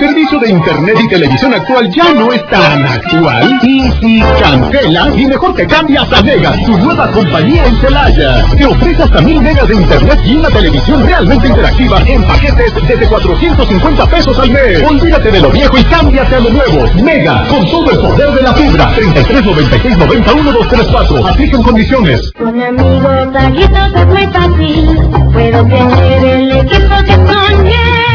servicio de internet y televisión actual ya no es tan actual? Y si cancelas, y mejor te cambias a Mega, tu nueva compañía en Celaya. Te ofrece hasta 1000 megas de internet y una televisión realmente interactiva en paquetes desde 450 pesos al mes. Olvídate de lo viejo y cámbiate a lo nuevo. Mega, con todo el poder de la fibra. 33 96 90 1234. Aplican condiciones. Con amigos, aguitos es muy fácil. Puedo tener el equipo que soñé.